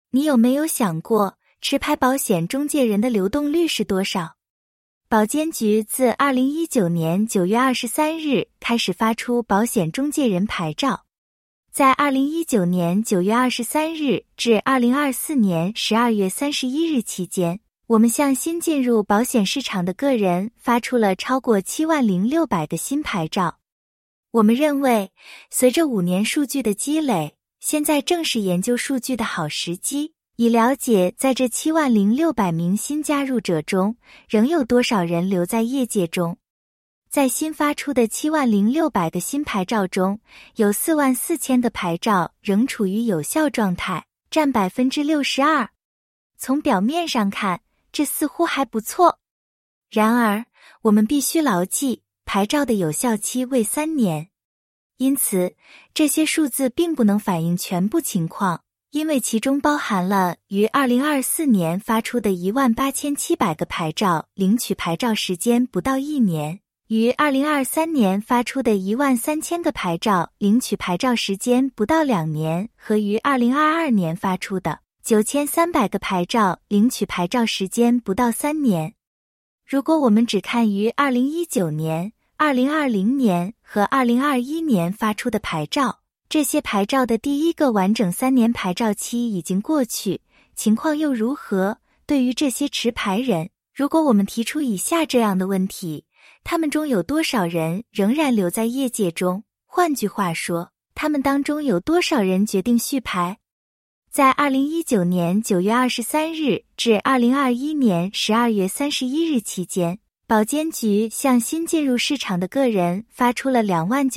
你有没有想过，持牌保险中介人的流动率是多少？保监局自2019年9月23日开始发出保险中介人牌照。在2019年9月23日至2024年12月31日期间，我们向新进入保险市场的个人发出了超过70600个新牌照。我们认为，随着5年数据的积累，现在正是研究数据的好时机，以了解在这70600名新加入者中，仍有多少人留在业界中。在新发出的70600个新牌照中，有44000个牌照仍处于有效状态，占 62%。从表面上看，这似乎还不错。然而，我们必须牢记，牌照的有效期为3年。因此，这些数字并不能反映全部情况，因为其中包含了于2024年发出的18700个牌照领取牌照时间不到1年，于2023年发出的13000个牌照领取牌照时间不到2年，和于2022年发出的9300个牌照领取牌照时间不到3年。如果我们只看于2019年、2020年和2021年发出的牌照，这些牌照的第一个完整3年牌照期已经过去，情况又如何？对于这些持牌人，如果我们提出以下这样的问题，他们中有多少人仍然留在业界中？换句话说，他们当中有多少人决定续牌？在2019年9月23日至2021年12月31日期间，保监局向新进入市场的个人发出了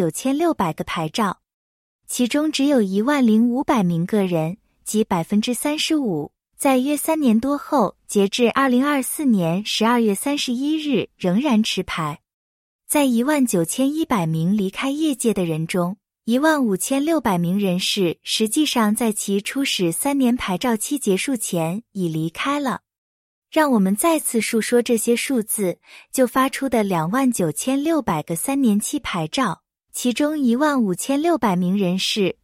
29600个牌照，其中只有10500名个人，即 35%， 在约3年多后，截至2024年12月31日仍然持牌。在19100名离开业界的人中，15600名人士实际上在其初始3年牌照期结束前已离开了。让我们再次述说这些数字，就发出的29600个3年期牌照，其中15600名人士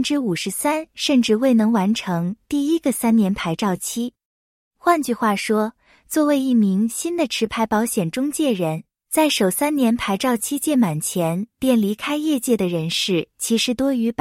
53% 甚至未能完成第一个3年牌照期。换句话说，作为一名新的持牌保险中介人，在首3年牌照期届满前便离开业界的人士其实多于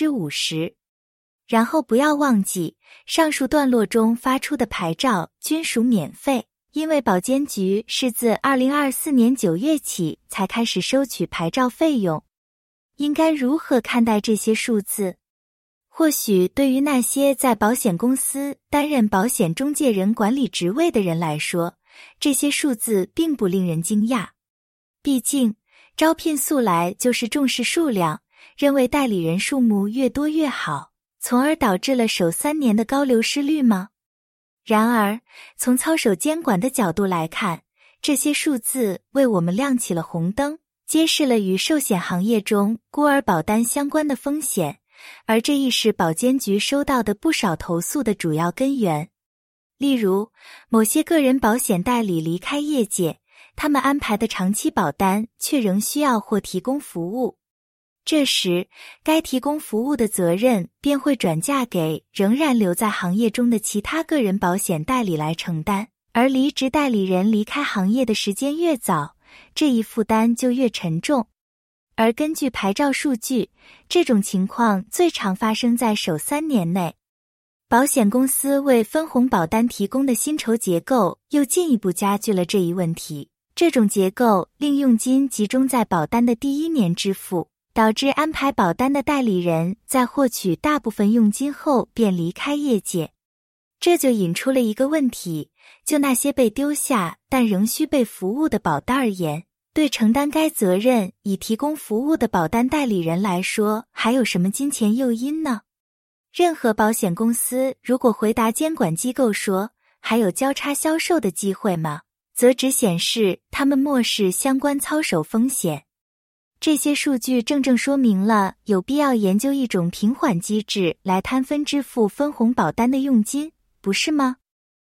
50%。然后不要忘记，上述段落中发出的牌照均属免费，因为保监局是自2024年9月起才开始收取牌照费用。应该如何看待这些数字？或许对于那些在保险公司担任保险中介人管理职位的人来说，这些数字并不令人惊讶。毕竟，招聘素来就是重视数量，认为代理人数目越多越好，从而导致了首3年的高流失率吗？然而，从操守监管的角度来看，这些数字为我们亮起了红灯，揭示了与寿险行业中孤儿保单相关的风险，而这亦是保监局收到的不少投诉的主要根源。例如，某些个人保险代理离开业界，他们安排的长期保单却仍需要或提供服务。这时，该提供服务的责任便会转嫁给仍然留在行业中的其他个人保险代理来承担，而离职代理人离开行业的时间越早，这一负担就越沉重。而根据牌照数据，这种情况最常发生在首3年内。保险公司为分红保单提供的薪酬结构又进一步加剧了这一问题。这种结构令佣金集中在保单的第1年支付，导致安排保单的代理人在获取大部分佣金后便离开业界。这就引出了一个问题，就那些被丢下但仍需被服务的保单而言，对承担该责任以提供服务的保单代理人来说，还有什么金钱诱因呢？任何保险公司如果回答监管机构说还有交叉销售的机会吗，则只显示他们漠视相关操守风险。这些数据正说明了有必要研究一种平缓机制来摊分支付分红保单的佣金，不是吗？